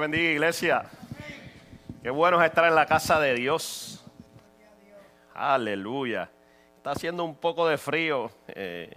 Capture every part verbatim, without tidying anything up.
bendiga, iglesia. Qué bueno es estar en la casa de Dios. Aleluya. Está haciendo un poco de frío. Eh,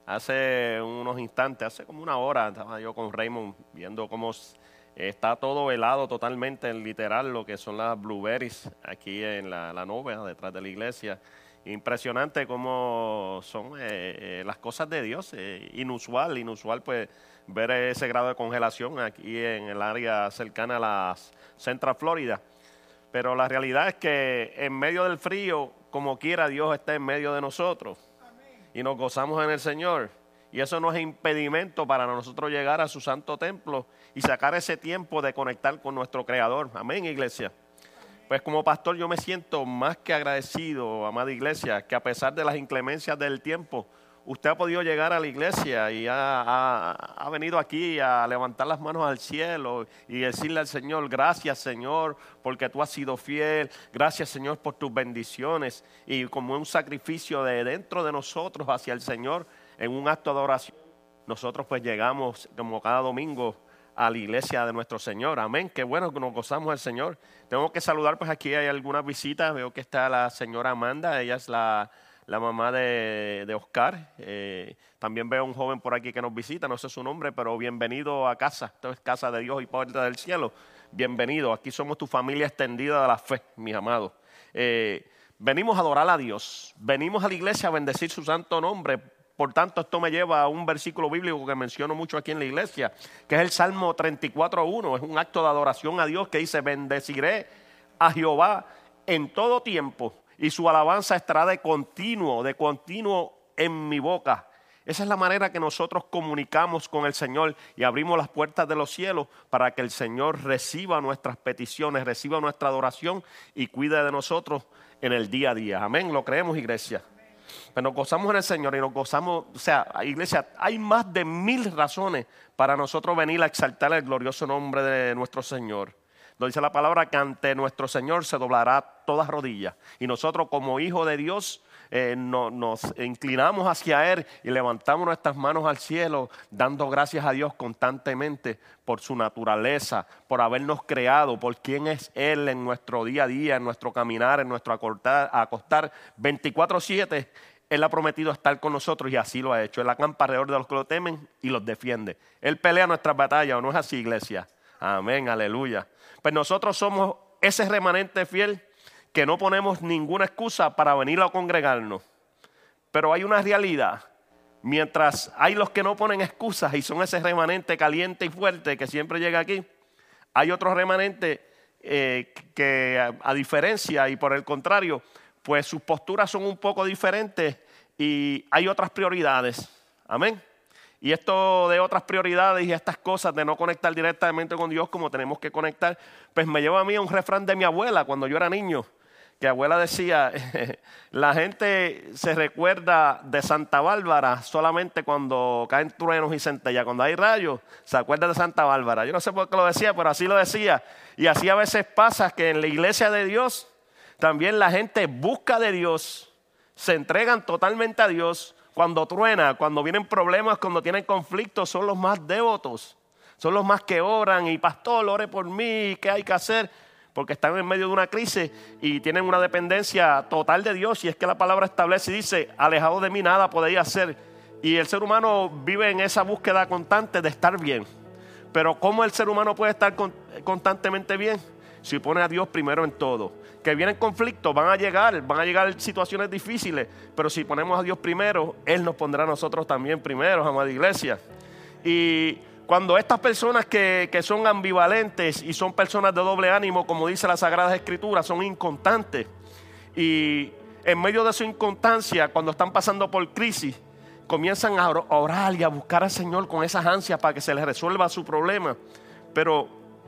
hace unos instantes, hace como una hora, estaba yo con Raymond viendo cómo está todo helado totalmente, en literal, lo que son las blueberries aquí en la, la nube, detrás de la iglesia. Impresionante cómo son eh, eh, las cosas de Dios. Eh, inusual, inusual pues ver ese grado de congelación aquí en el área cercana a la Central Florida. Pero la realidad es que en medio del frío, como quiera, Dios está en medio de nosotros. Amén. Y nos gozamos en el Señor. Y eso no es impedimento para nosotros llegar a su santo templo y sacar ese tiempo de conectar con nuestro Creador. Amén, iglesia. Pues como pastor yo me siento más que agradecido, amada iglesia, que a pesar de las inclemencias del tiempo, usted ha podido llegar a la iglesia y ha, ha, ha venido aquí a levantar las manos al cielo y decirle al Señor: gracias, Señor, porque tú has sido fiel. Gracias, Señor, por tus bendiciones. Y como un sacrificio de dentro de nosotros hacia el Señor, en un acto de oración, nosotros pues llegamos como cada domingo a la iglesia de nuestro Señor. Amén. Qué bueno que nos gozamos del Señor. Tengo que saludar, pues aquí hay algunas visitas. Veo que está la señora Amanda, ella es la, la mamá de, de Oscar. Eh, también veo un joven por aquí que nos visita, no sé su nombre, pero bienvenido a casa. Esto es casa de Dios y puerta del cielo. Bienvenido. Aquí somos tu familia extendida de la fe, mis amados. Eh, venimos a adorar a Dios. Venimos a la iglesia a bendecir su santo nombre. Por tanto, esto me lleva a un versículo bíblico que menciono mucho aquí en la iglesia, que es el Salmo treinta y cuatro uno. Es un acto de adoración a Dios que dice: bendeciré a Jehová en todo tiempo y su alabanza estará de continuo, de continuo en mi boca. Esa es la manera que nosotros comunicamos con el Señor y abrimos las puertas de los cielos para que el Señor reciba nuestras peticiones, reciba nuestra adoración y cuide de nosotros en el día a día. Amén, ¿lo creemos, iglesia? Pero nos gozamos en el Señor y nos gozamos, o sea, iglesia, hay más de mil razones para nosotros venir a exaltar el glorioso nombre de nuestro Señor. Lo dice la palabra que ante nuestro Señor se doblará toda rodilla. Y nosotros como hijos de Dios eh, no, nos inclinamos hacia Él y levantamos nuestras manos al cielo, dando gracias a Dios constantemente por su naturaleza, por habernos creado, por quién es Él en nuestro día a día, en nuestro caminar, en nuestro acostar, acostar veinticuatro siete. Él ha prometido estar con nosotros y así lo ha hecho. Él acampa alrededor de los que lo temen y los defiende. Él pelea nuestras batallas, ¿o no es así, iglesia? Amén, aleluya. Pues nosotros somos ese remanente fiel que no ponemos ninguna excusa para venir a congregarnos. Pero hay una realidad. Mientras hay los que no ponen excusas y son ese remanente caliente y fuerte que siempre llega aquí, hay otros remanentes eh, que a, a diferencia y por el contrario, pues sus posturas son un poco diferentes y hay otras prioridades. Amén. Y esto de otras prioridades y estas cosas de no conectar directamente con Dios como tenemos que conectar, pues me lleva a mí a un refrán de mi abuela cuando yo era niño. Que abuela decía: la gente se recuerda de Santa Bárbara solamente cuando caen truenos y centellas. Cuando hay rayos, se acuerda de Santa Bárbara. Yo no sé por qué lo decía, pero así lo decía. Y así a veces pasa que en la iglesia de Dios también la gente busca de Dios, se entregan totalmente a Dios. Cuando truena, cuando vienen problemas, cuando tienen conflictos, son los más devotos. Son los más que oran y: pastor, ore por mí, ¿qué hay que hacer? Porque están en medio de una crisis y tienen una dependencia total de Dios. Y es que la palabra establece y dice: alejado de mí nada podéis hacer. Y el ser humano vive en esa búsqueda constante de estar bien. Pero ¿cómo el ser humano puede estar con, constantemente bien? Si pone a Dios primero en todo. Que vienen conflictos, van a llegar, van a llegar situaciones difíciles. Pero si ponemos a Dios primero, Él nos pondrá a nosotros también primero, amada iglesia. Y cuando estas personas que, que son ambivalentes y son personas de doble ánimo, como dice las Sagradas Escrituras, son inconstantes. Y en medio de su inconstancia, cuando están pasando por crisis, comienzan a orar y a buscar al Señor con esas ansias para que se les resuelva su problema. Pero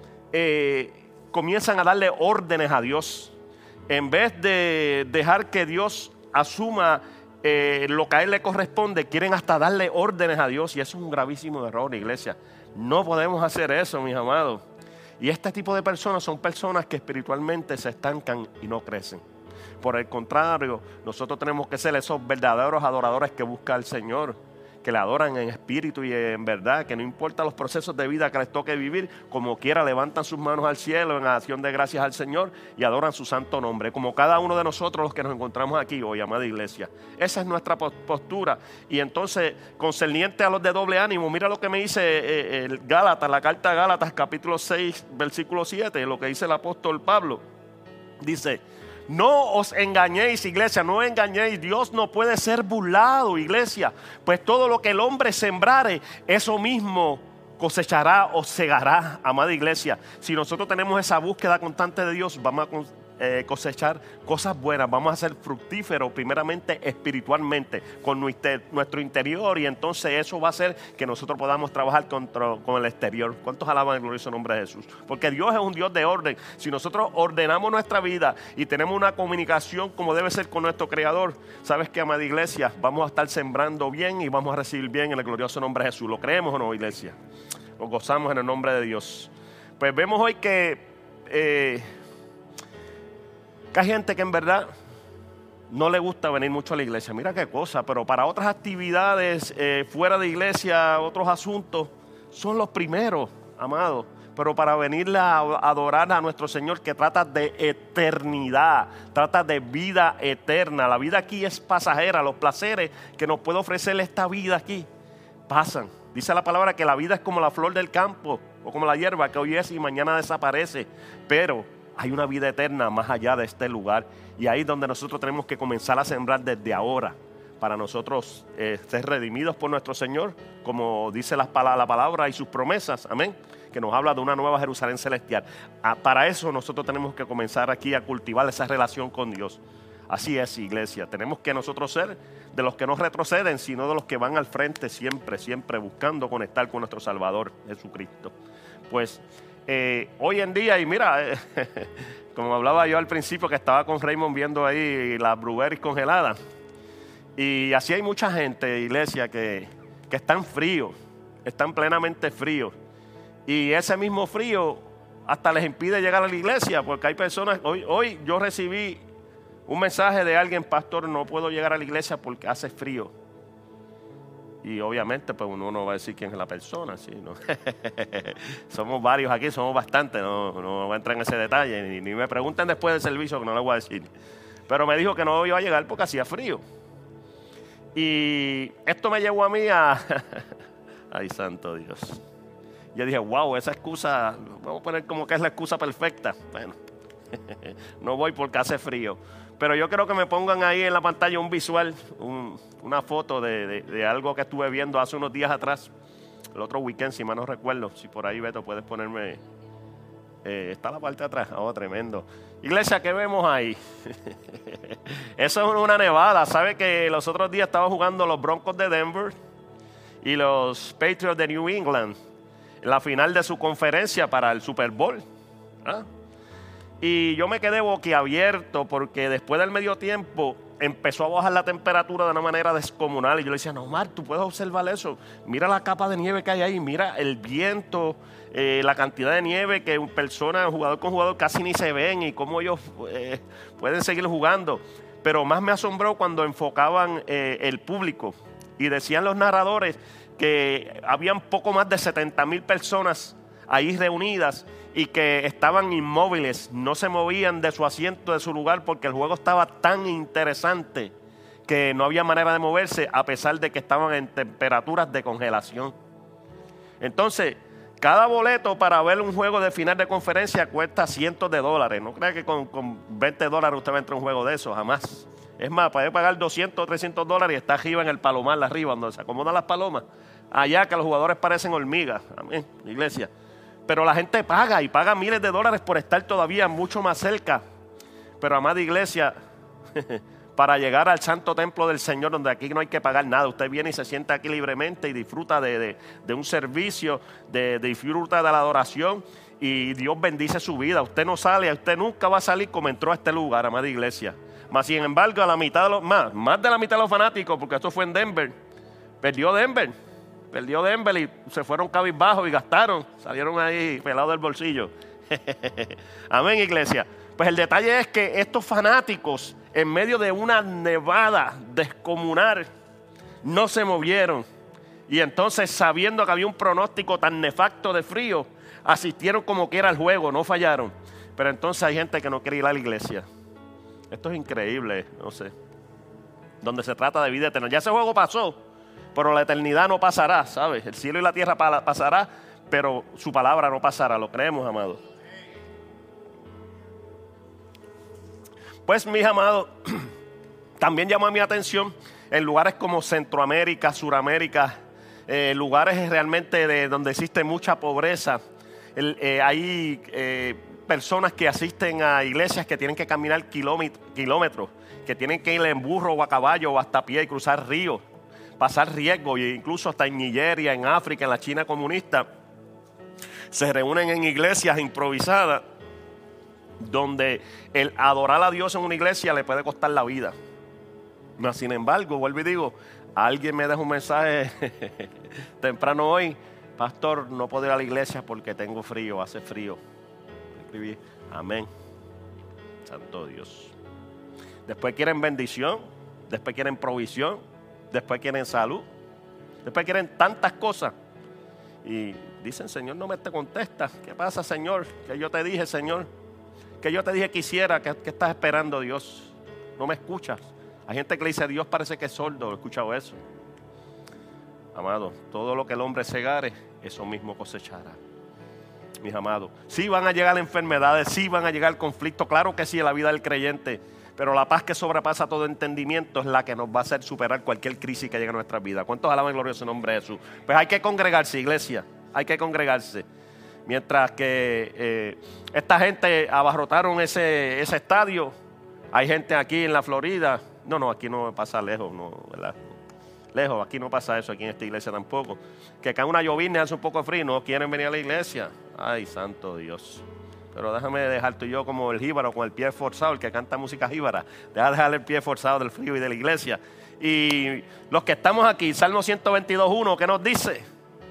eh, comienzan a darle órdenes a Dios. En vez de dejar que Dios asuma eh, lo que a Él le corresponde, quieren hasta darle órdenes a Dios. Y eso es un gravísimo error, iglesia. No podemos hacer eso, mis amados. Y este tipo de personas son personas que espiritualmente se estancan y no crecen. Por el contrario, nosotros tenemos que ser esos verdaderos adoradores que busca al Señor, que le adoran en espíritu y en verdad, que no importa los procesos de vida que les toque vivir, como quiera levantan sus manos al cielo en acción de gracias al Señor y adoran su santo nombre, como cada uno de nosotros los que nos encontramos aquí hoy, amada iglesia. Esa es nuestra postura. Y entonces, concerniente a los de doble ánimo, mira lo que me dice eh, el Gálatas, la carta a Gálatas, capítulo seis, versículo siete, lo que dice el apóstol Pablo. Dice: no os engañéis, iglesia, no os engañéis. Dios no puede ser burlado, iglesia. Pues todo lo que el hombre sembrare, eso mismo cosechará o segará, amada iglesia. Si nosotros tenemos esa búsqueda constante de Dios, vamos a eh, cosechar cosas buenas. Vamos a ser fructíferos primeramente espiritualmente con nuestro interior, y entonces eso va a hacer que nosotros podamos trabajar contra, con el exterior. ¿Cuántos alaban el glorioso nombre de Jesús? Porque Dios es un Dios de orden. Si nosotros ordenamos nuestra vida y tenemos una comunicación como debe ser con nuestro Creador, ¿sabes qué, amada iglesia? Vamos a estar sembrando bien y vamos a recibir bien en el glorioso nombre de Jesús. ¿Lo creemos o no, iglesia? Nos gozamos en el nombre de Dios. Pues vemos hoy que eh, que hay gente que en verdad no le gusta venir mucho a la iglesia. Mira qué cosa, pero para otras actividades eh, fuera de iglesia, otros asuntos, son los primeros, amados. Pero para venir a adorar a nuestro Señor, que trata de eternidad, trata de vida eterna. La vida aquí es pasajera. Los placeres que nos puede ofrecer esta vida aquí pasan. Dice la palabra que la vida es como la flor del campo o como la hierba que hoy es y mañana desaparece. Pero hay una vida eterna más allá de este lugar, y ahí es donde nosotros tenemos que comenzar a sembrar desde ahora para nosotros eh, ser redimidos por nuestro Señor, como dice la, la palabra y sus promesas, amén, que nos habla de una nueva Jerusalén celestial. Ah, para eso nosotros tenemos que comenzar aquí a cultivar esa relación con Dios. Así es, iglesia, tenemos que nosotros ser de los que no retroceden, sino de los que van al frente siempre, siempre buscando conectar con nuestro Salvador Jesucristo. Pues Eh, hoy en día, y mira, eh, como hablaba yo al principio, que estaba con Raymond viendo ahí las blueberries congeladas, y así hay mucha gente, iglesia, que, que están fríos, están plenamente fríos, y ese mismo frío hasta les impide llegar a la iglesia, porque hay personas, hoy, hoy yo recibí un mensaje de alguien: pastor, no puedo llegar a la iglesia porque hace frío. Y obviamente pues uno no va a decir quién es la persona, ¿sí? ¿No? Somos varios aquí, somos bastantes, no, no voy a entrar en ese detalle, ni, ni me pregunten después del servicio, que no les voy a decir. Pero me dijo que no iba a llegar porque hacía frío. Y esto me llevó a mí a... Ay, santo Dios. Yo dije, wow, esa excusa, vamos a poner como que es la excusa perfecta. Bueno, no voy porque hace frío. Pero yo quiero que me pongan ahí en la pantalla un visual, un, una foto de, de, de algo que estuve viendo hace unos días atrás, el otro weekend, si mal no recuerdo. Si por ahí, Beto, puedes ponerme... Eh, está la parte de atrás. Oh, tremendo. Iglesia, ¿qué vemos ahí? Eso es una nevada. ¿Sabe que los otros días estaban jugando los Broncos de Denver y los Patriots de New England en la final de su conferencia para el Super Bowl? ¿Ah? Y yo me quedé boquiabierto porque después del medio tiempo empezó a bajar la temperatura de una manera descomunal. Y yo le decía, no, Mar, tú puedes observar eso. Mira la capa de nieve que hay ahí, mira el viento, eh, la cantidad de nieve que persona, jugador con jugador, casi ni se ven, y cómo ellos eh, pueden seguir jugando. Pero más me asombró cuando enfocaban eh, el público y decían los narradores que habían poco más de setenta mil personas ahí reunidas y que estaban inmóviles, no se movían de su asiento, de su lugar, porque el juego estaba tan interesante que no había manera de moverse, a pesar de que estaban en temperaturas de congelación. Entonces, cada boleto para ver un juego de final de conferencia cuesta cientos de dólares. No crea que con, con veinte dólares usted va a entrar a un juego de eso, jamás. Es más, puede pagar doscientos o trescientos dólares y está arriba en el palomar, arriba, donde se acomodan las palomas. Allá que los jugadores parecen hormigas. Amén, iglesia. Pero la gente paga y paga miles de dólares por estar todavía mucho más cerca. Pero, amada iglesia, para llegar al santo templo del Señor, donde aquí no hay que pagar nada, usted viene y se sienta aquí libremente y disfruta de, de, de un servicio, de, de disfruta de la adoración, y Dios bendice su vida. Usted no sale, usted nunca va a salir como entró a este lugar, amada iglesia. Mas, sin embargo, a la mitad de los, más, más de la mitad de los fanáticos, porque esto fue en Denver, perdió Denver. Perdió Denver y se fueron cabizbajos y gastaron. Salieron ahí pelados del bolsillo. Amén, iglesia. Pues el detalle es que estos fanáticos, en medio de una nevada descomunal, no se movieron. Y entonces, sabiendo que había un pronóstico tan nefasto de frío, asistieron como quiera al juego, no fallaron. Pero entonces hay gente que no quiere ir a la iglesia. Esto es increíble, no sé. Donde se trata de vida eterna. Ya ese juego pasó, pero la eternidad no pasará, ¿sabes? El cielo y la tierra pasará, pero su palabra no pasará. ¿Lo creemos, amados? Pues, mis amados, también llamó mi atención en lugares como Centroamérica, Suramérica, eh, lugares realmente de donde existe mucha pobreza. El, eh, hay eh, personas que asisten a iglesias que tienen que caminar kilómetros, que tienen que ir en burro o a caballo o hasta a pie y cruzar ríos, pasar riesgo, e incluso hasta en Nigeria, en África, en la China comunista, se reúnen en iglesias improvisadas donde el adorar a Dios en una iglesia le puede costar la vida. Mas, sin embargo, vuelvo y digo, alguien me deja un mensaje temprano hoy: pastor, no puedo ir a la iglesia porque tengo frío, hace frío. Escribí, amén. Santo Dios. Después quieren bendición, después quieren provisión, después quieren salud, después quieren tantas cosas. Y dicen, Señor, no me te contesta. ¿Qué pasa, Señor? Que yo te dije, Señor, que yo te dije que hiciera. ¿Qué, qué estás esperando, Dios? No me escuchas. Hay gente que le dice, Dios parece que es sordo. ¿He escuchado eso? Amado, todo lo que el hombre segare, eso mismo cosechará. Mis amados, sí van a llegar enfermedades, sí van a llegar conflictos, claro que sí, en la vida del creyente, pero la paz que sobrepasa todo entendimiento es la que nos va a hacer superar cualquier crisis que llegue a nuestra vida. ¿Cuántos alaban el glorioso nombre de Jesús? Pues hay que congregarse, iglesia, hay que congregarse. Mientras que eh, esta gente abarrotaron ese, ese estadio, hay gente aquí en la Florida, no, no, aquí no pasa lejos, no, ¿verdad? Lejos, aquí no pasa eso, aquí en esta iglesia tampoco. Que cae una llovizna y hace un poco de frío, no quieren venir a la iglesia. Ay, santo Dios. Pero déjame dejar tú y yo como el jíbaro, con el pie forzado, el que canta música jíbara. Deja dejar el pie forzado del frío y de la iglesia. Y los que estamos aquí, Salmo ciento veintidós, uno, ¿qué nos dice?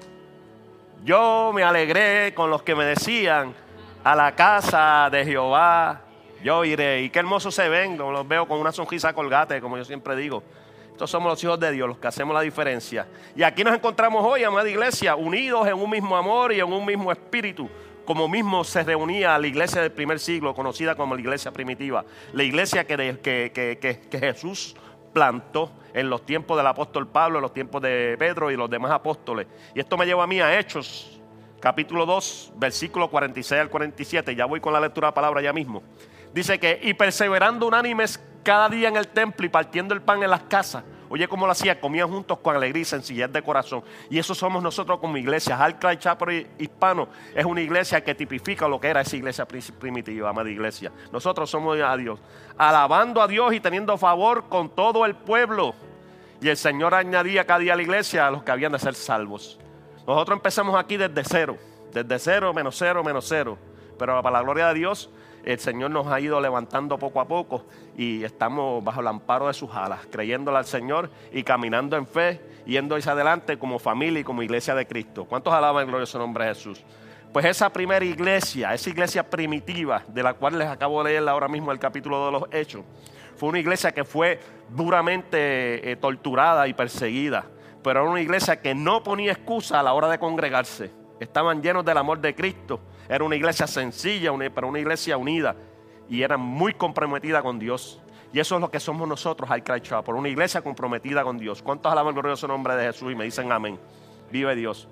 Yo me alegré con los que me decían, a la casa de Jehová yo iré. Y qué hermosos se ven, los veo con una sonrisa colgate, como yo siempre digo. Estos somos los hijos de Dios, los que hacemos la diferencia. Y aquí nos encontramos hoy, amada iglesia, unidos en un mismo amor y en un mismo espíritu, como mismo se reunía la iglesia del primer siglo, conocida como la iglesia primitiva. La iglesia que, de, que, que, que, que Jesús plantó en los tiempos del apóstol Pablo, en los tiempos de Pedro y los demás apóstoles. Y esto me lleva a mí a Hechos, capítulo dos, versículo cuarenta y seis al cuarenta y siete. Ya voy con la lectura de la palabra ya mismo. Dice que, y perseverando unánimes cada día en el templo y partiendo el pan en las casas. Oye, ¿cómo lo hacía? Comían juntos con alegría y sencillez de corazón. Y eso somos nosotros como iglesia. Alcalá Chapel Hispano es una iglesia que tipifica lo que era esa iglesia primitiva, amada iglesia. Nosotros somos a Dios, alabando a Dios y teniendo favor con todo el pueblo. Y el Señor añadía cada día a la iglesia a los que habían de ser salvos. Nosotros empezamos aquí desde cero, desde cero, menos cero, menos cero. Pero para la gloria de Dios, el Señor nos ha ido levantando poco a poco y estamos bajo el amparo de sus alas, creyéndole al Señor y caminando en fe, yendo hacia adelante como familia y como iglesia de Cristo. ¿Cuántos alaban el glorioso nombre de Jesús? Pues esa primera iglesia, esa iglesia primitiva, de la cual les acabo de leer ahora mismo el capítulo de los Hechos, fue una iglesia que fue duramente eh, torturada y perseguida, pero era una iglesia que no ponía excusa a la hora de congregarse. Estaban llenos del amor de Cristo. Era una iglesia sencilla, pero una iglesia unida. Y era muy comprometida con Dios. Y eso es lo que somos nosotros, Alcalá Chapel, una iglesia comprometida con Dios. ¿Cuántos alaban el glorioso nombre de Jesús y me dicen amén? Vive Dios.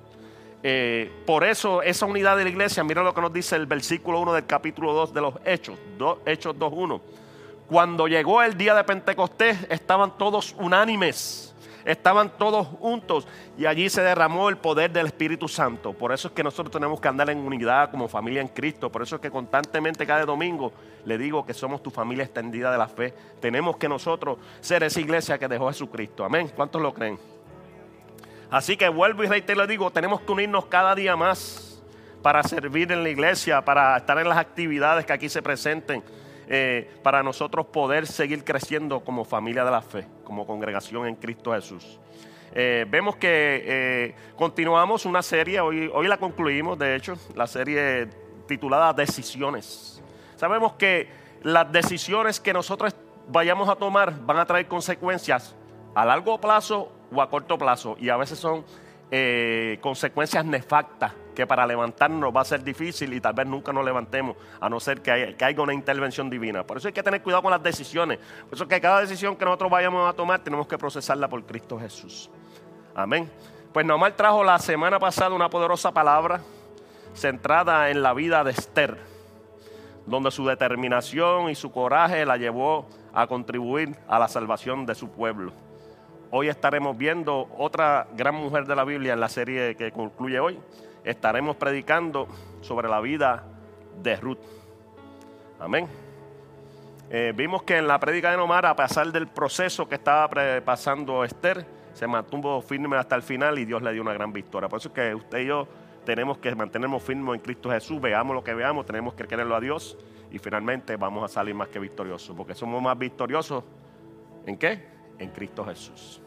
Eh, por eso, esa unidad de la iglesia, mira lo que nos dice el versículo uno del capítulo dos de los Hechos. dos, Hechos dos uno. Cuando llegó el día de Pentecostés, estaban todos unánimes. Estaban todos juntos y allí se derramó el poder del Espíritu Santo. Por eso es que nosotros tenemos que andar en unidad como familia en Cristo. Por eso es que constantemente cada domingo le digo que somos tu familia extendida de la fe. Tenemos que nosotros ser esa iglesia que dejó Jesucristo. Amén. ¿Cuántos lo creen? Así que vuelvo y reitero, le digo, tenemos que unirnos cada día más para servir en la iglesia, para estar en las actividades que aquí se presenten. Eh, para nosotros poder seguir creciendo como familia de la fe, como congregación en Cristo Jesús. Eh, vemos que eh, continuamos una serie, hoy, hoy la concluimos, de hecho, la serie titulada Decisiones. Sabemos que las decisiones que nosotros vayamos a tomar van a traer consecuencias a largo plazo o a corto plazo, y a veces son eh, consecuencias nefastas que para levantarnos va a ser difícil y tal vez nunca nos levantemos a no ser que, hay, que haya una intervención divina. Por eso hay que tener cuidado con las decisiones. Por eso que cada decisión que nosotros vayamos a tomar tenemos que procesarla por Cristo Jesús. Amén. Pues Naamán trajo la semana pasada una poderosa palabra centrada en la vida de Esther, donde su determinación y su coraje la llevó a contribuir a la salvación de su pueblo. Hoy estaremos viendo otra gran mujer de la Biblia en la serie que concluye hoy. Estaremos predicando sobre la vida de Ruth. Amén. Eh, vimos que en la prédica de Naamán, a pesar del proceso que estaba pasando Esther, se mantuvo firme hasta el final y Dios le dio una gran victoria. Por eso es que usted y yo tenemos que mantenernos firmes en Cristo Jesús. Veamos lo que veamos, tenemos que quererlo a Dios y finalmente vamos a salir más que victoriosos, porque somos más victoriosos ¿en qué? En Cristo Jesús.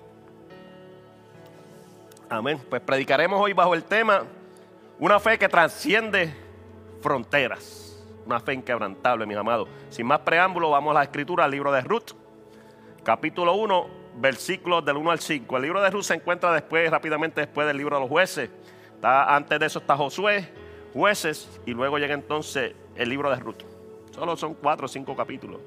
Amén. Pues predicaremos hoy bajo el tema una fe que trasciende fronteras, una fe inquebrantable, mis amados. Sin más preámbulo, vamos a la escritura, al libro de Ruth, capítulo uno, versículos del uno al cinco. El libro de Ruth se encuentra después, rápidamente después del libro de los jueces. Está, antes de eso está Josué, jueces, y luego llega entonces el libro de Ruth. Solo son cuatro o cinco capítulos.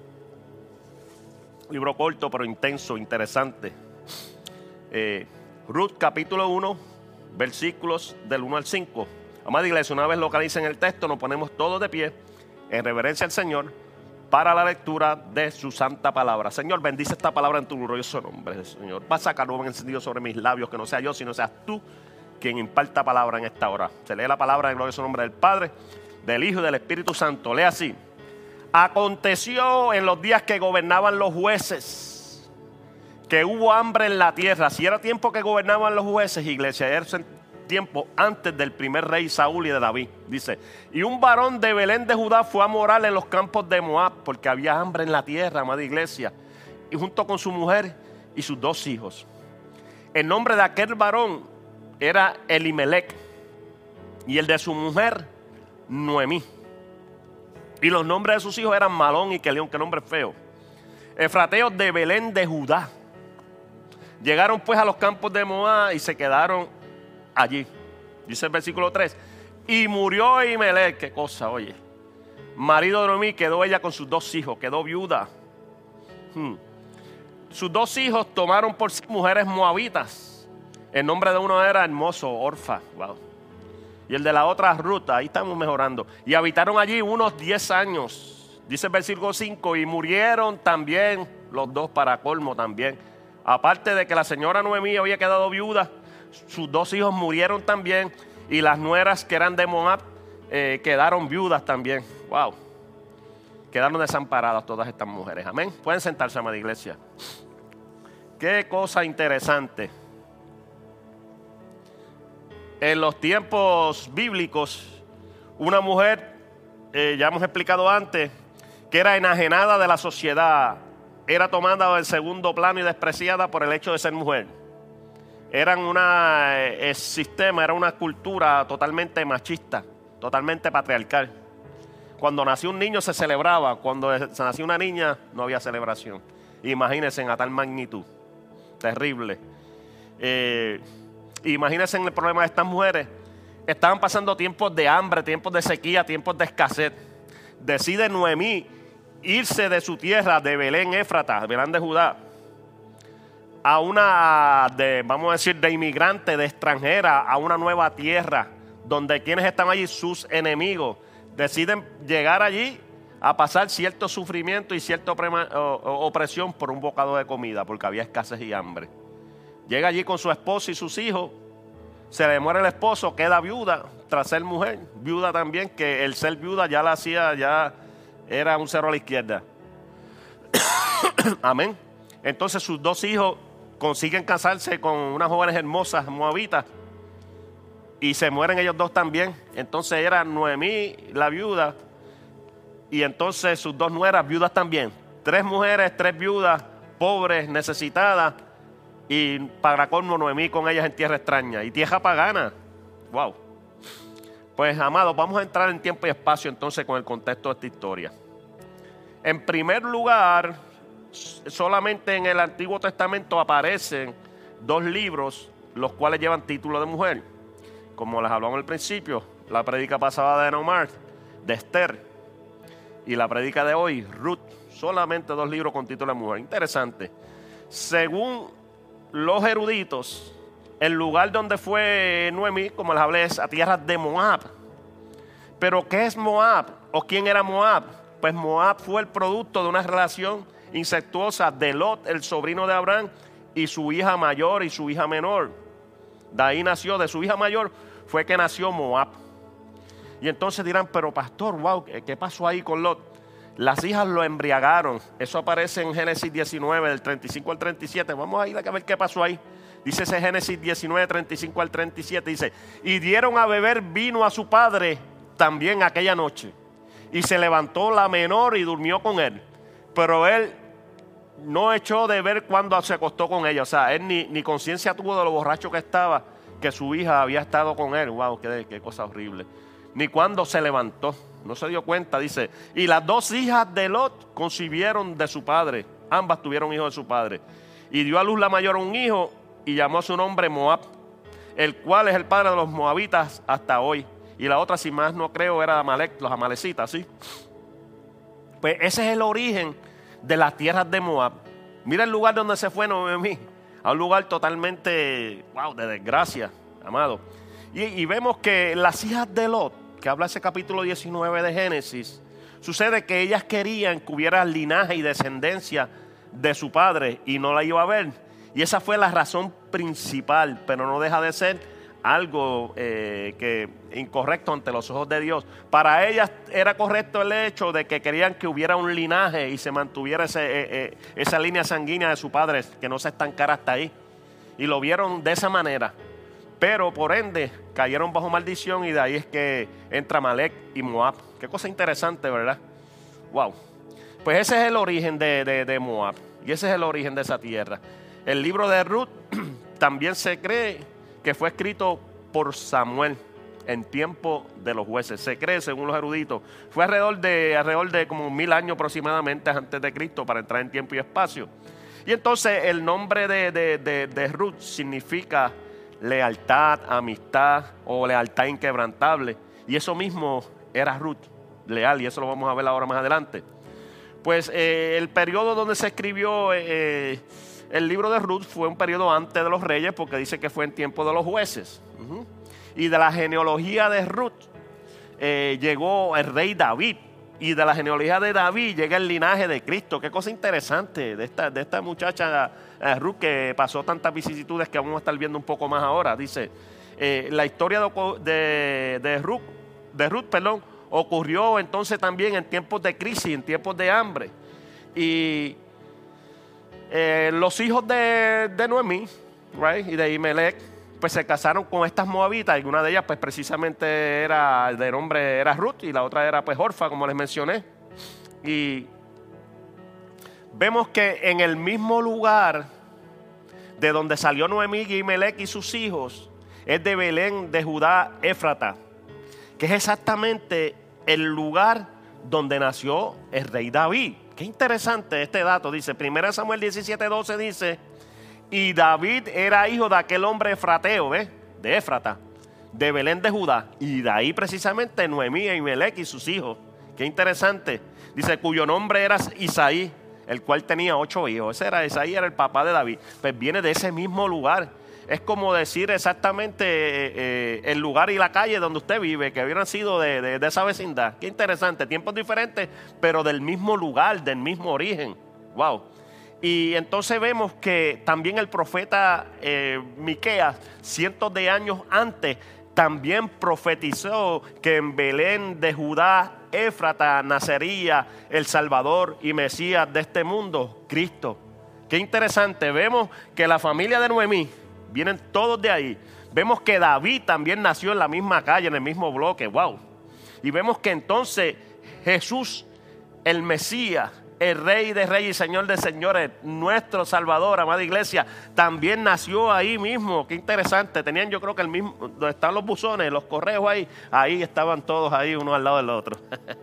Libro corto pero intenso, interesante. Eh, Ruth capítulo uno, versículos del uno al cinco. Amada iglesia, una vez localicen el texto, nos ponemos todos de pie en reverencia al Señor para la lectura de su santa palabra. Señor, bendice esta palabra en tu glorioso nombre, Señor. Va a sacar un encendido sobre mis labios, que no sea yo, sino seas tú quien imparta palabra en esta hora. Se lee la palabra en el glorioso nombre del Padre, del Hijo y del Espíritu Santo. Lee así. Aconteció en los días que gobernaban los jueces que hubo hambre en la tierra. Si era tiempo que gobernaban los jueces, iglesia, era tiempo antes del primer rey Saúl y de David. Dice, y un varón de Belén de Judá fue a morar en los campos de Moab, porque había hambre en la tierra, amada iglesia, y junto con su mujer y sus dos hijos. El nombre de aquel varón era Elimelech, y el de su mujer Noemí. Y los nombres de sus hijos eran Malón y Kelión, que nombre feo. Efrateos de Belén de Judá. Llegaron pues a los campos de Moab y se quedaron allí. Dice el versículo tres. Y murió Elimelech, qué cosa, oye. Marido de Noemí, quedó ella con sus dos hijos, quedó viuda. Hmm. Sus dos hijos tomaron por sí mujeres moabitas. El nombre de uno era Hermoso, Orfa. Wow. Y el de la otra Ruth, ahí estamos mejorando. Y habitaron allí unos diez años. Dice el versículo cinco, y murieron también los dos, para colmo también. Aparte de que la señora Noemí había quedado viuda, sus dos hijos murieron también. Y las nueras que eran de Moab eh, quedaron viudas también. Wow. Quedaron desamparadas todas estas mujeres. Amén. Pueden sentarse, amada iglesia. Qué cosa interesante. En los tiempos bíblicos, una mujer, eh, ya hemos explicado antes, que era enajenada de la sociedad, era tomada en segundo plano y despreciada por el hecho de ser mujer. Eran una, eh, el sistema, era una cultura totalmente machista, totalmente patriarcal. Cuando nació un niño se celebraba, cuando se nació una niña no había celebración. Imagínense a tal magnitud, terrible. Eh... Imagínense el problema de estas mujeres. Estaban pasando tiempos de hambre, tiempos de sequía, tiempos de escasez. Decide Noemí irse de su tierra, de Belén, Éfrata, Belén de Judá, a una, de, vamos a decir, de inmigrante, de extranjera, a una nueva tierra, donde quienes están allí, sus enemigos, deciden llegar allí a pasar cierto sufrimiento y cierta opresión por un bocado de comida, porque había escasez y hambre. Llega allí con su esposo y sus hijos, se le muere el esposo, queda viuda tras ser mujer, viuda también, que el ser viuda ya la hacía, ya era un cero a la izquierda. Amén. Entonces sus dos hijos consiguen casarse con unas jóvenes hermosas moabitas y se mueren ellos dos también. Entonces era Noemí la viuda y entonces sus dos nueras viudas también. Tres mujeres, tres viudas, pobres, necesitadas. Y para colmo Noemí con ellas en tierra extraña y tierra pagana. Wow. Pues amados, vamos a entrar en tiempo y espacio entonces con el contexto de esta historia. En primer lugar, solamente en el Antiguo Testamento aparecen dos libros los cuales llevan título de mujer. Como les hablamos al principio, la prédica pasada de Naamán, de Esther, y la prédica de hoy, Ruth. Solamente dos libros con título de mujer. Interesante. Según los eruditos, el lugar donde fue Noemí, como les hablé, es a tierras de Moab. Pero ¿qué es Moab? ¿O quién era Moab? Pues Moab fue el producto de una relación incestuosa de Lot, el sobrino de Abraham, y su hija mayor y su hija menor. De ahí nació, de su hija mayor fue que nació Moab. Y entonces dirán, pero pastor, wow, ¿qué pasó ahí con Lot? Las hijas lo embriagaron. Eso aparece en Génesis diecinueve, del treinta y cinco al treinta y siete. Vamos a ir a ver qué pasó ahí. Dice ese Génesis diecinueve, treinta y cinco al treinta y siete. Dice, y dieron a beber vino a su padre también aquella noche. Y se levantó la menor y durmió con él. Pero él no echó de ver cuando se acostó con ella. O sea, él ni, ni conciencia tuvo de lo borracho que estaba, que su hija había estado con él. Wow, qué, qué cosa horrible. Ni cuando se levantó. No se dio cuenta, dice. Y las dos hijas de Lot concibieron de su padre. Ambas tuvieron hijos de su padre. Y dio a luz la mayor un hijo y llamó a su nombre Moab, el cual es el padre de los moabitas hasta hoy. Y la otra, si más no creo, era Amalek, los amalecitas, ¿sí? Pues ese es el origen de las tierras de Moab. Mira el lugar donde se fue Noemí. A un lugar totalmente, wow, de desgracia, amado. Y, y vemos que las hijas de Lot, que habla ese capítulo diecinueve de Génesis, sucede que ellas querían que hubiera linaje y descendencia de su padre y no la iba a ver. Y esa fue la razón principal, pero no deja de ser algo eh, que incorrecto ante los ojos de Dios. Para ellas era correcto el hecho de que querían que hubiera un linaje y se mantuviera ese, eh, eh, esa línea sanguínea de su padre, que no se estancara hasta ahí. Y lo vieron de esa manera. Pero por ende cayeron bajo maldición y de ahí es que entra Amalek y Moab. Qué cosa interesante, ¿verdad? Wow. Pues ese es el origen de, de, de Moab. Y ese es el origen de esa tierra. El libro de Ruth también se cree que fue escrito por Samuel en tiempo de los jueces. Se cree, según los eruditos. Fue alrededor de, alrededor de como mil años aproximadamente antes de Cristo, para entrar en tiempo y espacio. Y entonces el nombre de, de, de, de Ruth significa lealtad, amistad o lealtad inquebrantable. Y eso mismo era Ruth, leal, y eso lo vamos a ver ahora más adelante. Pues eh, el periodo donde se escribió eh, el libro de Ruth fue un periodo antes de los reyes, porque dice que fue en tiempo de los jueces. Uh-huh. Y de la genealogía de Ruth eh, llegó el rey David. Y de la genealogía de David llega el linaje de Cristo. Qué cosa interesante de esta, de esta muchacha eh, Ruth, que pasó tantas vicisitudes que vamos a estar viendo un poco más ahora. Dice, eh, la historia de, de, de, Ruth, de Ruth, perdón, ocurrió entonces también en tiempos de crisis, en tiempos de hambre. Y eh, los hijos de, de Noemí, right, y de Imelec, pues se casaron con estas moabitas, y una de ellas pues precisamente era, de nombre era Ruth, y la otra era pues Orfa, como les mencioné. Y vemos que en el mismo lugar de donde salió Noemí y Imelec y sus hijos, es de Belén de Judá, Éfrata, que es exactamente el lugar donde nació el rey David. Qué interesante este dato. Dice, primera Samuel diecisiete doce dice, y David era hijo de aquel hombre efrateo, ¿ves? De Éfrata, de Belén de Judá. Y de ahí precisamente Noemí y Imelec y sus hijos. Qué interesante. Dice, cuyo nombre era Isaí, el cual tenía ocho hijos. Ese era, Isaí era el papá de David. Pues viene de ese mismo lugar. Es como decir exactamente eh, eh, el lugar y la calle donde usted vive, que hubieran sido de, de, de esa vecindad. Qué interesante. Tiempos diferentes, pero del mismo lugar, del mismo origen. Wow. Y entonces vemos que también el profeta eh, Miqueas, cientos de años antes, también profetizó que en Belén de Judá, Éfrata, nacería el Salvador y Mesías de este mundo, Cristo. Qué interesante. Vemos que la familia de Noemí, vienen todos de ahí. Vemos que David también nació en la misma calle, en el mismo bloque. Wow. Y vemos que entonces Jesús, el Mesías, el Rey de Reyes y Señor de Señores, nuestro Salvador, amada iglesia, también nació ahí mismo. Qué interesante. Tenían, yo creo que el mismo, donde están los buzones, los correos ahí, ahí estaban todos ahí, uno al lado del otro.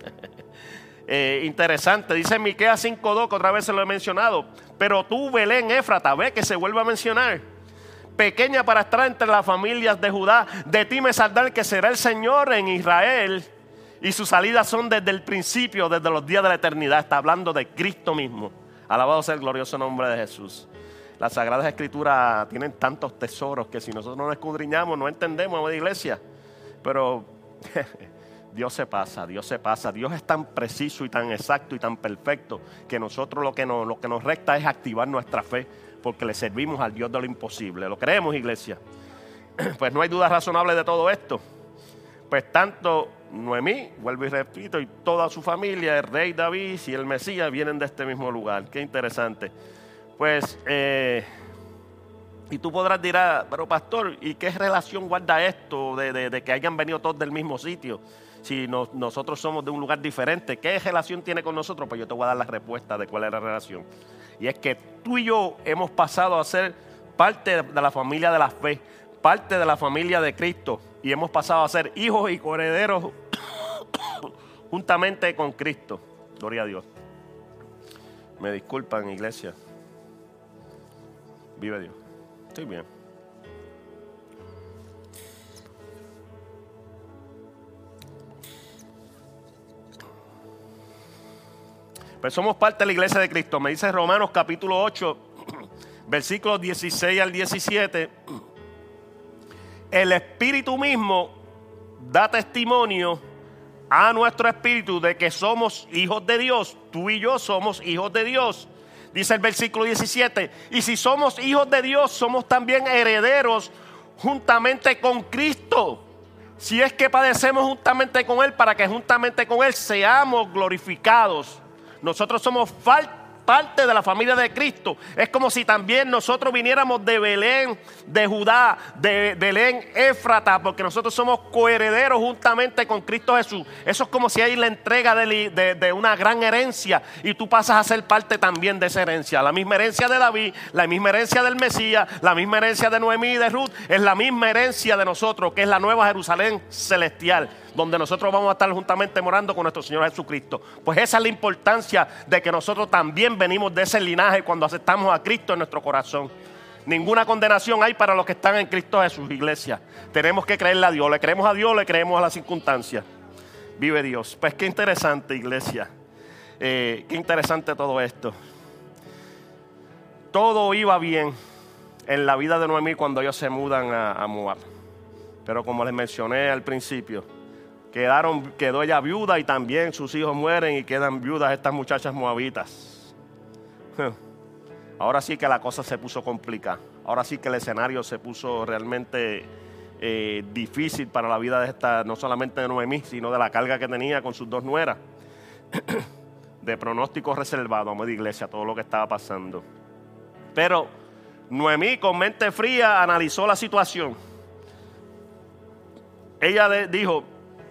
eh, interesante. Dice Miqueas cinco dos, que otra vez se lo he mencionado. Pero tú, Belén, Éfrata, ve que se vuelve a mencionar. pequeña para estar entre las familias de Judá. De ti me saldrá el que será el Señor en Israel. Y sus salidas son desde el principio, desde los días de la eternidad. Está hablando de Cristo mismo. Alabado sea el glorioso nombre de Jesús. Las Sagradas Escrituras tienen tantos tesoros que si nosotros no los escudriñamos, no entendemos, amada iglesia. Pero Dios se pasa, Dios se pasa. Dios es tan preciso y tan exacto y tan perfecto que nosotros lo que nos, lo que nos resta es activar nuestra fe, porque le servimos al Dios de lo imposible. ¿Lo creemos, iglesia? Pues no hay duda razonable de todo esto. Pues tanto Noemí, vuelvo y repito, y toda su familia, el rey David y el Mesías vienen de este mismo lugar. Qué interesante. Pues, eh, y tú podrás decir, pero pastor, ¿y qué relación guarda esto de, de, de que hayan venido todos del mismo sitio? Si no, nosotros somos de un lugar diferente, ¿qué relación tiene con nosotros? Pues yo te voy a dar la respuesta de cuál es la relación. Y es que tú y yo hemos pasado a ser parte de la familia de la fe, parte de la familia de Cristo, y hemos pasado a ser hijos y coherederos juntamente con Cristo. Gloria a Dios. Me disculpan, iglesia. Vive Dios. Estoy bien. Pues somos parte de la iglesia de Cristo. Me dice Romanos capítulo ocho, versículos dieciséis al diecisiete. El Espíritu mismo da testimonio a nuestro espíritu de que somos hijos de Dios. Tú y yo somos hijos de Dios. Dice el versículo diecisiete, y si somos hijos de Dios, somos también herederos juntamente con Cristo. Si es que padecemos juntamente con Él, para que juntamente con Él seamos glorificados. Nosotros somos parte parte de la familia de Cristo. Es como si también nosotros viniéramos de Belén, de Judá, de Belén, Éfrata, porque nosotros somos coherederos juntamente con Cristo Jesús. Eso es como si hay la entrega de, de, de una gran herencia y tú pasas a ser parte también de esa herencia. La misma herencia de David, la misma herencia del Mesías, la misma herencia de Noemí y de Ruth, es la misma herencia de nosotros, que es la nueva Jerusalén celestial, donde nosotros vamos a estar juntamente morando con nuestro Señor Jesucristo. Pues esa es la importancia de que nosotros también venimos de ese linaje cuando aceptamos a Cristo en nuestro corazón. Ninguna condenación hay para los que están en Cristo Jesús, iglesia. Tenemos que creerle a Dios. Le creemos a Dios, le creemos a las circunstancias. Vive Dios. Pues qué interesante, iglesia. Eh, qué interesante todo esto. Todo iba bien en la vida de Noemí cuando ellos se mudan a, a Moab. Pero como les mencioné al principio, Quedaron, quedó ella viuda y también sus hijos mueren y quedan viudas estas muchachas moabitas. Ahora sí que la cosa se puso complicada. Ahora sí que el escenario se puso realmente eh, difícil para la vida de esta, no solamente de Noemí, sino de la carga que tenía con sus dos nueras. De pronóstico reservado, amada iglesia, todo lo que estaba pasando. Pero Noemí, con mente fría, analizó la situación. Ella de, dijo,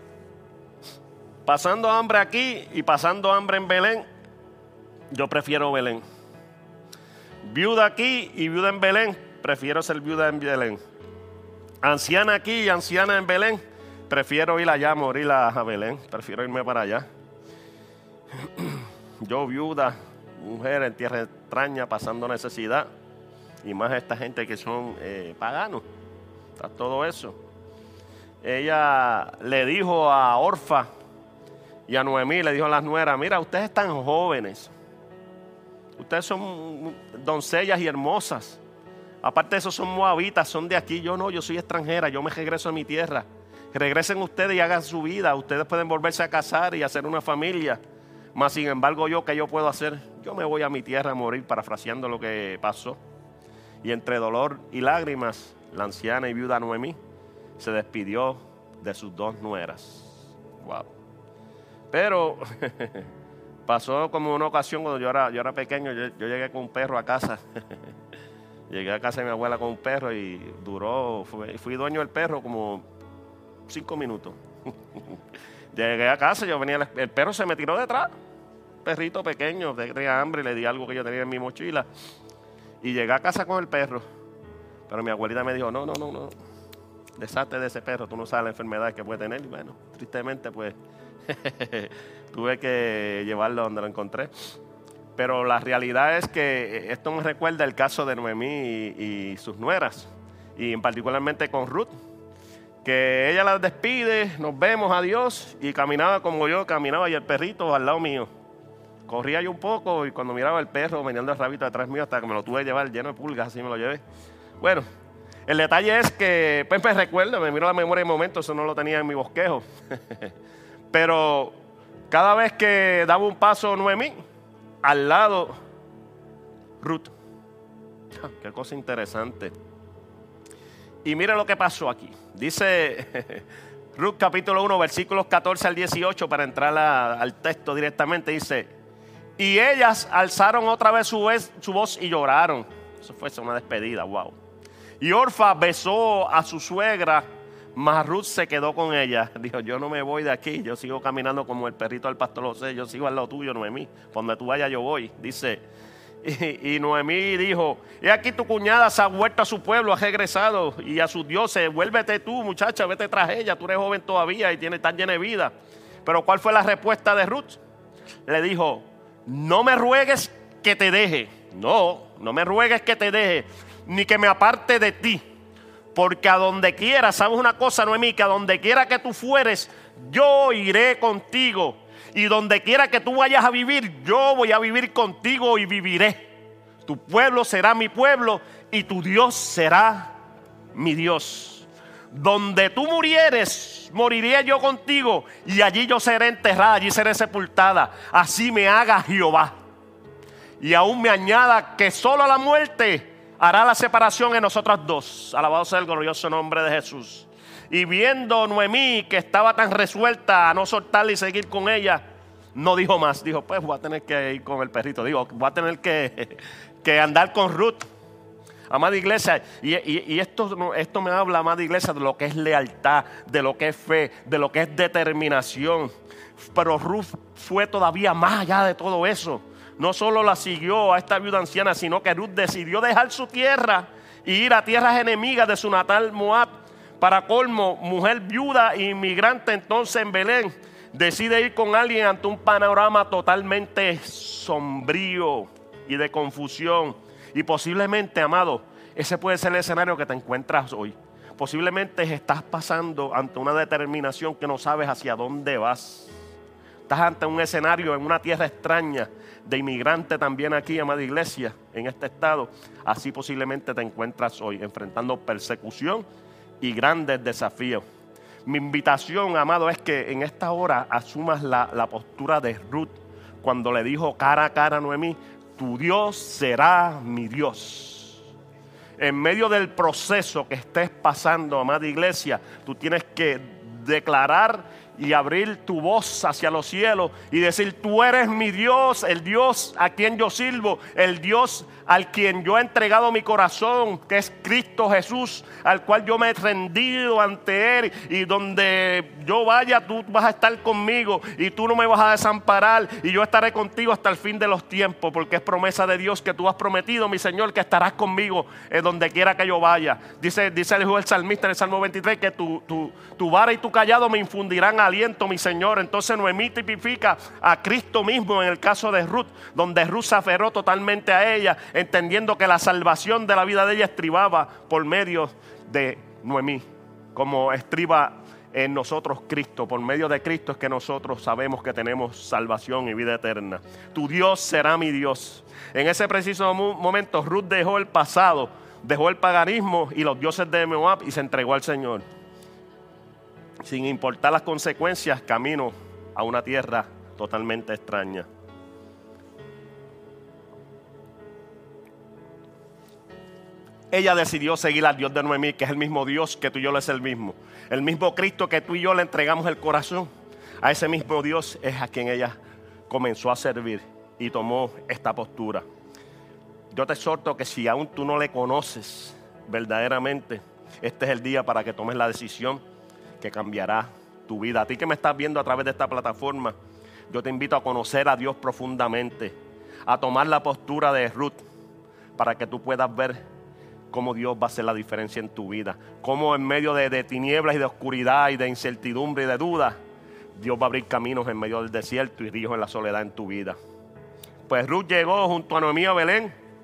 pasando hambre aquí y pasando hambre en Belén, yo prefiero Belén. Viuda aquí y viuda en Belén, prefiero ser viuda en Belén. Anciana aquí y anciana en Belén, prefiero ir allá, morir a Belén, prefiero irme para allá. Yo viuda, mujer en tierra extraña, pasando necesidad, y más esta gente que son eh, paganos, está todo eso. Ella le dijo a Orfa y a Noemí, le dijo a las nueras, mira, ustedes están jóvenes, ustedes son doncellas y hermosas, aparte de eso son moabitas, son de aquí, yo no, yo soy extranjera, yo me regreso a mi tierra, regresen ustedes y hagan su vida, ustedes pueden volverse a casar y hacer una familia, mas sin embargo yo, ¿qué yo puedo hacer? Yo me voy a mi tierra a morir, parafraseando lo que pasó. Y entre dolor y lágrimas, la anciana y viuda Noemí se despidió de sus dos nueras. Wow. Pero pasó como una ocasión cuando yo era, yo era pequeño, yo, yo llegué con un perro a casa. Llegué a casa de mi abuela con un perro y duró, fui, fui dueño del perro como cinco minutos. Llegué a casa, yo venía, el perro se me tiró detrás, perrito pequeño, tenía hambre, le di algo que yo tenía en mi mochila y llegué a casa con el perro. Pero mi abuelita me dijo, no, no, no, no, deshazte de ese perro, tú no sabes la enfermedad que puede tener. Y bueno, tristemente pues tuve que llevarlo donde lo encontré. Pero la realidad es que esto me recuerda el caso de Noemí y, y sus nueras. y en particularmente con Ruth, que ella la despide, nos vemos, adiós, y caminaba como yo caminaba y el perrito al lado mío. Corría yo un poco y cuando miraba el perro meneando el rabito detrás mío hasta que me lo tuve que llevar lleno de pulgas, así me lo llevé. Bueno, el detalle es que pues me recuerda, me miro la memoria de momento, eso no lo tenía en mi bosquejo. Pero cada vez que daba un paso Noemí, al lado Ruth. Qué cosa interesante. Y mira lo que pasó aquí. Dice Ruth capítulo uno, versículos catorce al dieciocho, para entrar a, al texto directamente. Dice: y ellas alzaron otra vez su, vez su voz y lloraron. Eso fue una despedida, wow. Y Orfa besó a su suegra, mas Ruth se quedó con ella. Dijo: yo no me voy de aquí, yo sigo caminando como el perrito del pastor José, yo sigo al lado tuyo, Noemí. Por donde tú vayas yo voy. Dice, y, y Noemí dijo: he aquí tu cuñada se ha vuelto a su pueblo, ha regresado y a sus dioses. Vuélvete tú, muchacha, vete tras ella, tú eres joven todavía y tienes tan llena de vida. Pero ¿cuál fue la respuesta de Ruth? Le dijo: no me ruegues que te deje. No, no me ruegues que te deje, ni que me aparte de ti. Porque a donde quiera, ¿sabes una cosa, Noemí? Que a donde quiera que tú fueres, yo iré contigo. Y donde quiera que tú vayas a vivir, yo voy a vivir contigo y viviré. Tu pueblo será mi pueblo y tu Dios será mi Dios. Donde tú murieres, moriré yo contigo, y allí yo seré enterrada, allí seré sepultada. Así me haga Jehová. Y aún me añada que solo la muerte hará la separación en nosotras dos. Alabado sea el glorioso nombre de Jesús. Y viendo Noemí que estaba tan resuelta a no soltarla y seguir con ella, no dijo más. Dijo: pues voy a tener que ir con el perrito. Digo, voy a tener que, que andar con Ruth. Amada iglesia, y, y, y esto, esto me habla, amada iglesia, de lo que es lealtad, de lo que es fe, de lo que es determinación. Pero Ruth fue todavía más allá de todo eso. No solo la siguió a esta viuda anciana, sino que Ruth decidió dejar su tierra y ir a tierras enemigas de su natal Moab. Para colmo, mujer viuda e inmigrante entonces en Belén, decide ir con alguien ante un panorama totalmente sombrío y de confusión. Y posiblemente, amado, ese puede ser el escenario que te encuentras hoy. Posiblemente estás pasando ante una determinación que no sabes hacia dónde vas. Estás ante un escenario en una tierra extraña, de inmigrante también aquí, amada iglesia, en este estado. Así posiblemente te encuentras hoy, enfrentando persecución y grandes desafíos. Mi invitación, amado, es que en esta hora asumas la, la postura de Ruth, cuando le dijo cara a cara a Noemí: tu Dios será mi Dios. En medio del proceso que estés pasando, amada iglesia, tú tienes que declarar y abrir tu voz hacia los cielos y decir: tú eres mi Dios, el Dios a quien yo sirvo, el Dios al quien yo he entregado mi corazón, que es Cristo Jesús, al cual yo me he rendido ante Él, y donde yo vaya tú vas a estar conmigo y tú no me vas a desamparar, y yo estaré contigo hasta el fin de los tiempos, porque es promesa de Dios que tú has prometido, mi Señor, que estarás conmigo en donde quiera que yo vaya. Dice, dice el hijo del salmista en el Salmo veintitrés que tu, tu, tu vara y tu callado me infundirán aliento, mi Señor. Entonces Noemí tipifica a Cristo mismo en el caso de Ruth, donde Ruth se aferró totalmente a ella, entendiendo que la salvación de la vida de ella estribaba por medio de Noemí, como estriba en nosotros Cristo. Por medio de Cristo es que nosotros sabemos que tenemos salvación y vida eterna. Tu Dios será mi Dios. En ese preciso momento Ruth dejó el pasado, dejó el paganismo y los dioses de Moab y se entregó al Señor. Sin importar las consecuencias, camino a una tierra totalmente extraña. Ella decidió seguir al Dios de Noemí, que es el mismo Dios que tú y yo le es el mismo. El mismo Cristo que tú y yo le entregamos el corazón. A ese mismo Dios es a quien ella comenzó a servir y tomó esta postura. Yo te exhorto que si aún tú no le conoces verdaderamente, este es el día para que tomes la decisión que cambiará tu vida. A ti que me estás viendo a través de esta plataforma, yo te invito a conocer a Dios profundamente, a tomar la postura de Ruth, para que tú puedas ver cómo Dios va a hacer la diferencia en tu vida. Cómo en medio de, de tinieblas y de oscuridad y de incertidumbre y de dudas, Dios va a abrir caminos en medio del desierto y ríos en la soledad en tu vida. Pues Ruth llegó junto a Noemí a Belén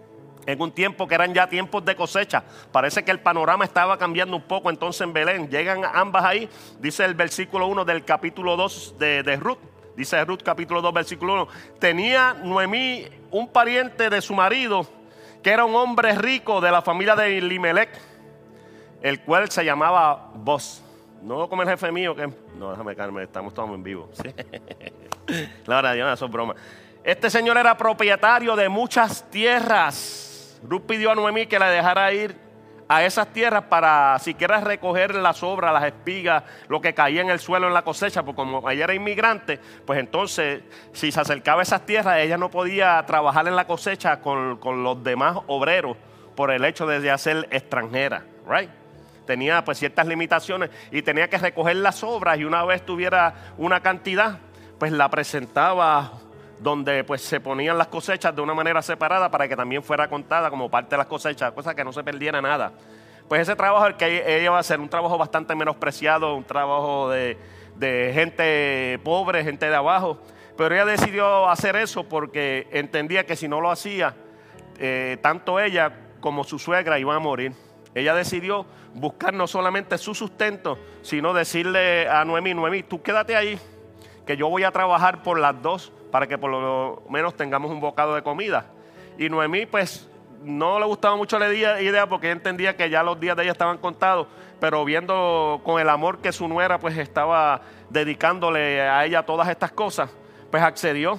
en un tiempo que eran ya tiempos de cosecha. Parece que el panorama estaba cambiando un poco entonces en Belén. Llegan ambas ahí, dice el versículo uno del capítulo dos de, de Ruth. Dice Ruth capítulo dos versículo uno. Tenía Noemí un pariente de su marido, que era un hombre rico de la familia de Elimelech, el cual se llamaba Boz. No como el jefe mío que... No, déjame calmarme, estamos todos en vivo. ¿Sí? La verdad, yo no, eso es broma. Este señor era propietario de muchas tierras. Ruth pidió a Noemí que la dejara ir a esas tierras para siquiera recoger las sobras, las espigas, lo que caía en el suelo en la cosecha, porque como ella era inmigrante, pues entonces si se acercaba a esas tierras, ella no podía trabajar en la cosecha con, con los demás obreros por el hecho de ya ser extranjera, right? Tenía pues ciertas limitaciones y tenía que recoger las sobras, y una vez tuviera una cantidad, pues la presentaba donde pues se ponían las cosechas de una manera separada para que también fuera contada como parte de las cosechas, cosa que no se perdiera nada. Pues ese trabajo el que ella iba a hacer, un trabajo bastante menospreciado, un trabajo de, de gente pobre, gente de abajo, pero ella decidió hacer eso porque entendía que si no lo hacía, eh, tanto ella como su suegra iban a morir. Ella decidió buscar no solamente su sustento, sino decirle a Noemí: Noemí, tú quédate ahí, que yo voy a trabajar por las dos, para que por lo menos tengamos un bocado de comida. Y Noemí pues no le gustaba mucho la idea, porque ella entendía que ya los días de ella estaban contados, pero viendo con el amor que su nuera pues estaba dedicándole a ella todas estas cosas, pues accedió.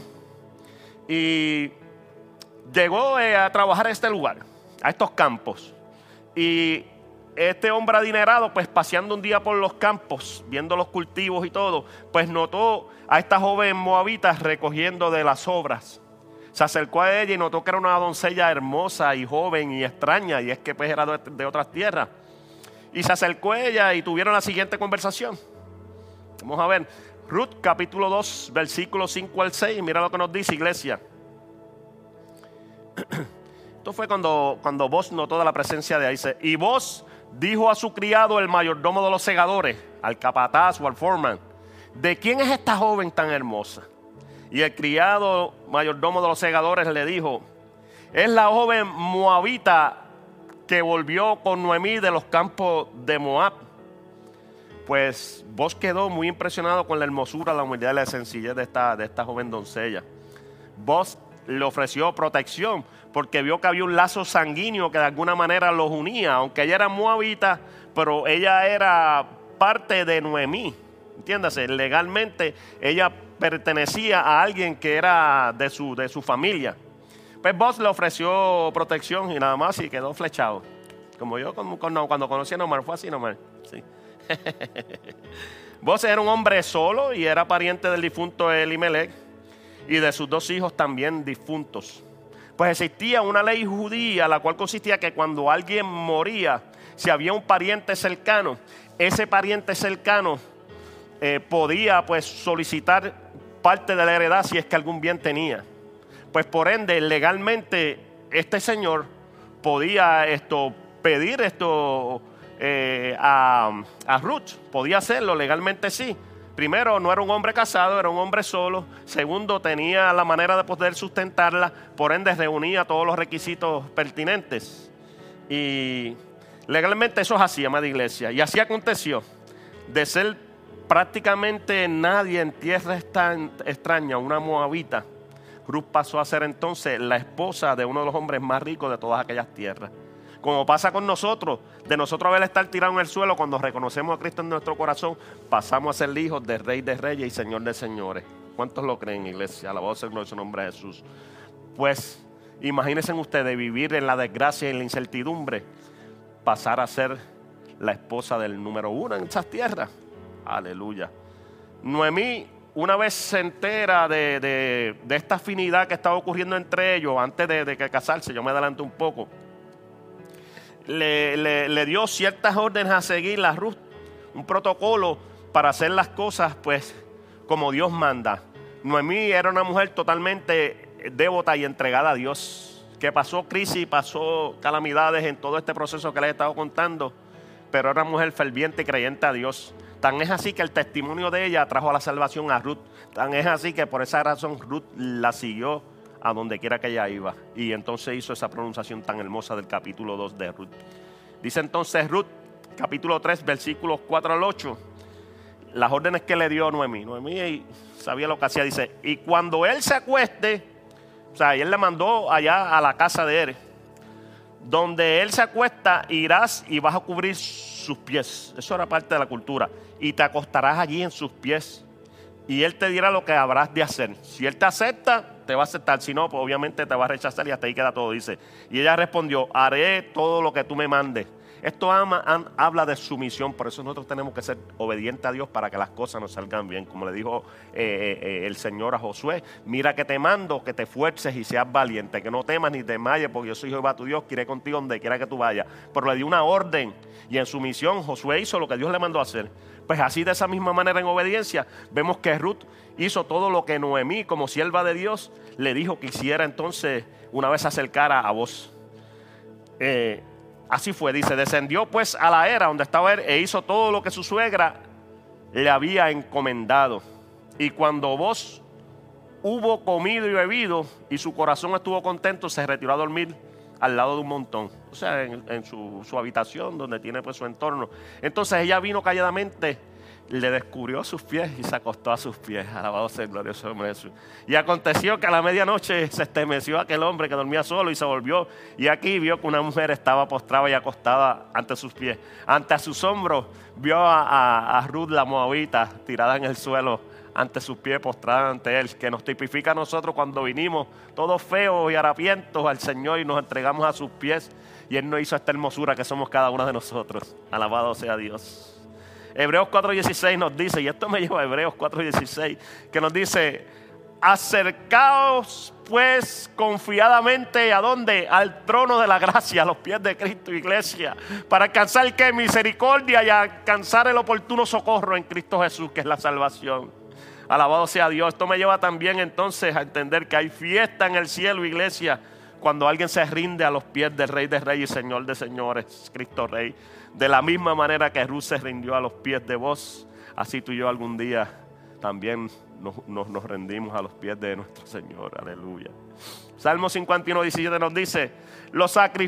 Y llegó eh, a trabajar a este lugar, a estos campos. Y este hombre adinerado, pues paseando un día por los campos, viendo los cultivos y todo, pues notó a esta joven moabita recogiendo de las sobras. Se acercó a ella y notó que era una doncella hermosa y joven y extraña, y es que pues era de, de otras tierras. Y se acercó a ella y tuvieron la siguiente conversación. Vamos a ver, Ruth capítulo dos, versículos cinco al seis, mira lo que nos dice, iglesia. Esto fue cuando, cuando Boz notó de la presencia de ahí. Y Boz dijo a su criado, el mayordomo de los segadores, al capataz o al foreman: ¿de quién es esta joven tan hermosa? Y el criado mayordomo de los segadores le dijo: es la joven moabita que volvió con Noemí de los campos de Moab. Pues Boz quedó muy impresionado con la hermosura, la humildad y la sencillez de esta, de esta joven doncella. Boz le ofreció protección porque vio que había un lazo sanguíneo que de alguna manera los unía, aunque ella era moabita, pero ella era parte de Noemí. Entiéndase, legalmente ella pertenecía a alguien que era de su, de su familia. Pues Boz le ofreció protección y nada más, y quedó flechado. Como yo cuando, cuando conocí a Nomar, fue así Nomar. Sí. Boz era un hombre solo y era pariente del difunto Elimelech y de sus dos hijos también difuntos. Pues existía una ley judía, la cual consistía que cuando alguien moría, si había un pariente cercano, ese pariente cercano eh, podía pues solicitar parte de la heredad si es que algún bien tenía. Pues por ende, legalmente, este señor podía esto pedir esto eh, a, a Ruth, podía hacerlo legalmente, sí. Primero, no era un hombre casado, era un hombre solo. Segundo, tenía la manera de poder sustentarla, por ende reunía todos los requisitos pertinentes. Y legalmente eso es así, amada iglesia. Y así aconteció, de ser prácticamente nadie en tierra extraña, una moabita, Ruth pasó a ser entonces la esposa de uno de los hombres más ricos de todas aquellas tierras. Como pasa con nosotros, de nosotros haber estar tirado en el suelo, cuando reconocemos a Cristo en nuestro corazón, pasamos a ser hijos del Rey de Reyes y Señor de Señores. ¿Cuántos lo creen, iglesia? Alabado sea el nombre de Jesús. Pues imagínense ustedes vivir en la desgracia y en la incertidumbre, pasar a ser la esposa del número uno en esas tierras. Aleluya. Noemí, una vez se entera de, de, de esta afinidad que estaba ocurriendo entre ellos, antes de, de que casarse, yo me adelanto un poco, Le, le, le dio ciertas órdenes a seguir a Ruth, un protocolo para hacer las cosas pues como Dios manda. Noemí era una mujer totalmente devota y entregada a Dios, que pasó crisis, pasó calamidades en todo este proceso que les he estado contando, pero era una mujer ferviente y creyente a Dios. Tan es así que el testimonio de ella trajo a la salvación a Ruth. Tan es así que por esa razón Ruth la siguió a donde quiera que ella iba. Y entonces hizo esa pronunciación tan hermosa del capítulo dos de Ruth. Dice entonces Ruth, capítulo tres, versículos cuatro al ocho, las órdenes que le dio Noemí. Noemí sabía lo que hacía, dice, y cuando él se acueste, o sea, él le mandó allá a la casa de él, donde él se acuesta, irás y vas a cubrir sus pies. Eso era parte de la cultura. Y te acostarás allí en sus pies. Y él te dirá lo que habrás de hacer. Si él te acepta, te va a aceptar. Si no, pues obviamente te va a rechazar y hasta ahí queda todo, dice. Y ella respondió, haré todo lo que tú me mandes. Esto ama, am, habla de sumisión. Por eso nosotros tenemos que ser obedientes a Dios para que las cosas nos salgan bien. Como le dijo eh, eh, el Señor a Josué, mira que te mando, que te esfuerces y seas valiente, que no temas ni te desmayes, porque yo soy Jehová tu Dios, que iré contigo donde quiera que tú vayas. Pero le dio una orden y en sumisión Josué hizo lo que Dios le mandó a hacer. Pues así, de esa misma manera, en obediencia, vemos que Ruth hizo todo lo que Noemí, como sierva de Dios, le dijo que hiciera entonces una vez se acercara a vos. Eh, así fue, dice, descendió pues a la era donde estaba él e hizo todo lo que su suegra le había encomendado. Y cuando vos hubo comido y bebido y su corazón estuvo contento, se retiró a dormir al lado de un montón, o sea, en, en su, su habitación donde tiene pues su entorno. Entonces ella vino calladamente, le descubrió sus pies y se acostó a sus pies. Alabado sea el glorioso nombre de Jesús. Y aconteció que a la medianoche se estremeció aquel hombre que dormía solo y se volvió, y aquí vio que una mujer estaba postrada y acostada ante sus pies. Ante sus hombros vio a, a, a Ruth la moabita tirada en el suelo ante sus pies, postrada ante él, que nos tipifica a nosotros cuando vinimos todos feos y harapientos al Señor y nos entregamos a sus pies, y él nos hizo esta hermosura que somos cada uno de nosotros. Alabado sea Dios. Hebreos cuatro dieciséis nos dice, y esto me lleva a Hebreos cuatro dieciséis, que nos dice, acercaos pues confiadamente, ¿a dónde? Al trono de la gracia, a los pies de Cristo, iglesia, para alcanzar ¿qué? Misericordia y alcanzar el oportuno socorro en Cristo Jesús, que es la salvación. Alabado sea Dios. Esto me lleva también entonces a entender que hay fiesta en el cielo, iglesia, cuando alguien se rinde a los pies del Rey de Reyes y Señor de Señores, Cristo Rey. De la misma manera que Ruth se rindió a los pies de vos, así tú y yo algún día también nos, nos, nos rendimos a los pies de nuestro Señor. Aleluya. Salmo cincuenta y uno, diecisiete nos dice, los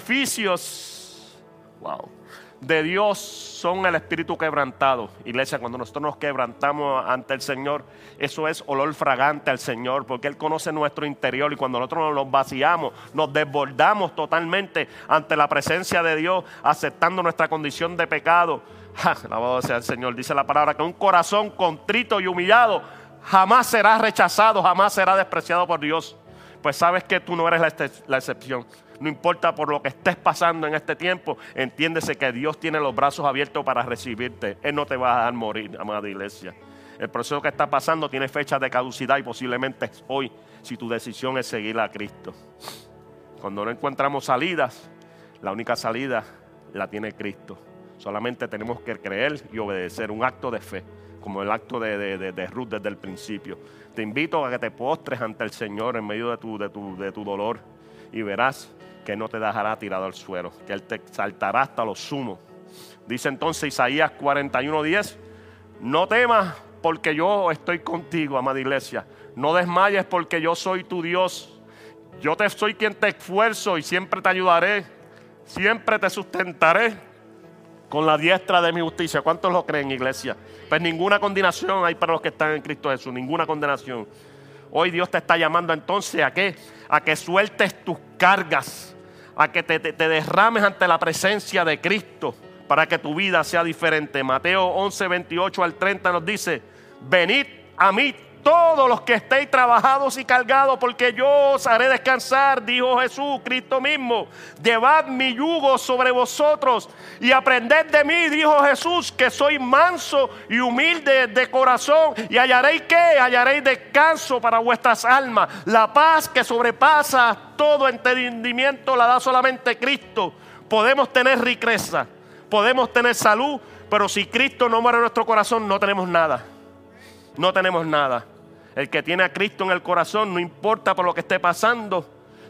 sacrificios, wow, de Dios son el espíritu quebrantado. Iglesia, cuando nosotros nos quebrantamos ante el Señor, eso es olor fragante al Señor, porque Él conoce nuestro interior, y cuando nosotros nos vaciamos, nos desbordamos totalmente ante la presencia de Dios, aceptando nuestra condición de pecado. Alabado sea el Señor. Dice la palabra que un corazón contrito y humillado jamás será rechazado, jamás será despreciado por Dios. Pues sabes que tú no eres la, la excepción. No importa por lo que estés pasando en este tiempo, entiéndese que Dios tiene los brazos abiertos para recibirte. Él no te va a dejar morir, amada iglesia. El proceso que está pasando tiene fecha de caducidad y posiblemente es hoy, si tu decisión es seguir a Cristo. Cuando no encontramos salidas, la única salida la tiene Cristo. Solamente tenemos que creer y obedecer, un acto de fe, como el acto de, de, de, de Ruth desde el principio. Te invito a que te postres ante el Señor en medio de tu, de tu, de tu dolor, y verás que no te dejará tirado al suelo, que Él te exaltará hasta lo sumo. Dice entonces Isaías cuarenta y uno diez, no temas porque yo estoy contigo, amada iglesia. No desmayes porque yo soy tu Dios. Yo te soy quien te esfuerzo y siempre te ayudaré. Siempre te sustentaré con la diestra de mi justicia. ¿Cuántos lo creen, iglesia? Pues ninguna condenación hay para los que están en Cristo Jesús, ninguna condenación. Hoy Dios te está llamando entonces ¿a qué? A que sueltes tus cargas, a que te, te, te derrames ante la presencia de Cristo para que tu vida sea diferente. Mateo once, veintiocho al treinta nos dice, venid a mí todos los que estéis trabajados y cargados, porque yo os haré descansar, dijo Jesús, Cristo mismo. Llevad mi yugo sobre vosotros y aprended de mí, dijo Jesús, que soy manso y humilde de corazón, y hallaréis ¿qué? Hallaréis descanso para vuestras almas. La paz que sobrepasa todo entendimiento la da solamente Cristo. Podemos tener riqueza, podemos tener salud, pero si Cristo no muere en nuestro corazón, no tenemos nada. No tenemos nada. El que tiene a Cristo en el corazón, no importa por lo que esté pasando,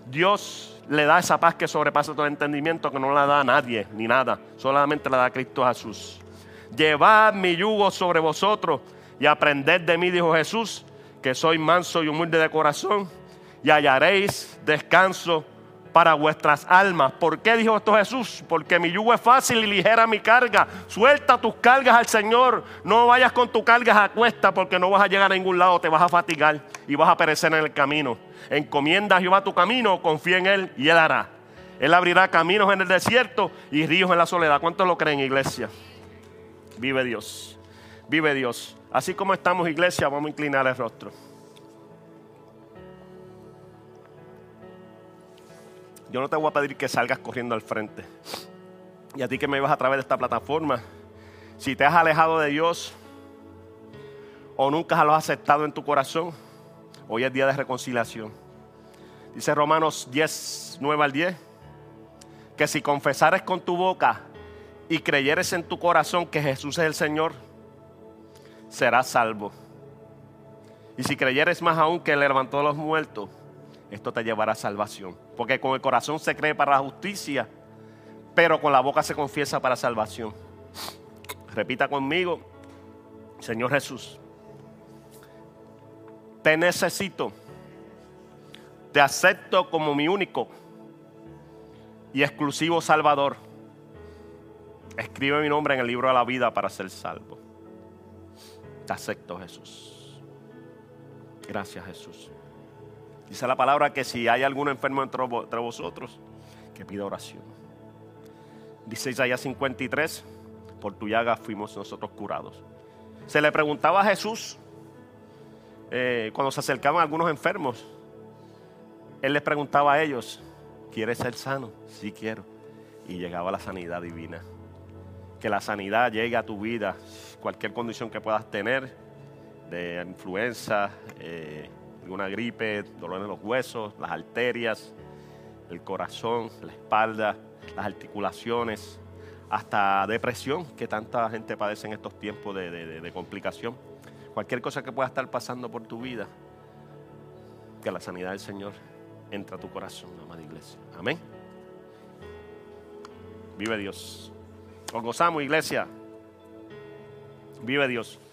Dios le da esa paz que sobrepasa todo entendimiento, que no la da a nadie ni nada, solamente la da a Cristo Jesús. Llevad mi yugo sobre vosotros y aprended de mí, dijo Jesús, que soy manso y humilde de corazón, y hallaréis descanso para vuestras almas. ¿Por qué dijo esto Jesús? Porque mi yugo es fácil y ligera mi carga. Suelta tus cargas al Señor. No vayas con tus cargas a cuesta, porque no vas a llegar a ningún lado. Te vas a fatigar y vas a perecer en el camino. Encomienda a Jehová tu camino, confía en Él y Él hará. Él abrirá caminos en el desierto y ríos en la soledad. ¿Cuántos lo creen, iglesia? Vive Dios. Vive Dios. Así como estamos, iglesia, vamos a inclinar el rostro. Yo no te voy a pedir que salgas corriendo al frente. Y a ti que me vas a través de esta plataforma, si te has alejado de Dios o nunca lo has aceptado en tu corazón, hoy es día de reconciliación. Dice Romanos diez, nueve al diez, que si confesares con tu boca y creyeres en tu corazón que Jesús es el Señor, serás salvo. Y si creyeres más aún que Él levantó a los muertos, esto te llevará a salvación. Porque con el corazón se cree para la justicia, pero con la boca se confiesa para salvación. Repita conmigo: Señor Jesús, te necesito, te acepto como mi único y exclusivo Salvador. Escribe mi nombre en el libro de la vida para ser salvo. Te acepto, Jesús. Gracias, Jesús. Dice la palabra que si hay algún enfermo entre, entre vosotros, que pida oración. Dice Isaías cincuenta y tres, por tu llaga fuimos nosotros curados. Se le preguntaba a Jesús, eh, cuando se acercaban algunos enfermos, Él les preguntaba a ellos: ¿quieres ser sano? Sí, quiero. Y llegaba la sanidad divina. Que la sanidad llegue a tu vida, cualquier condición que puedas tener, de influenza, eh, alguna gripe, dolor en los huesos, las arterias, el corazón, la espalda, las articulaciones, hasta depresión, que tanta gente padece en estos tiempos de, de, de complicación. Cualquier cosa que pueda estar pasando por tu vida, que la sanidad del Señor entre a tu corazón, amada iglesia. Amén. Vive Dios. Nos gozamos, iglesia. Vive Dios.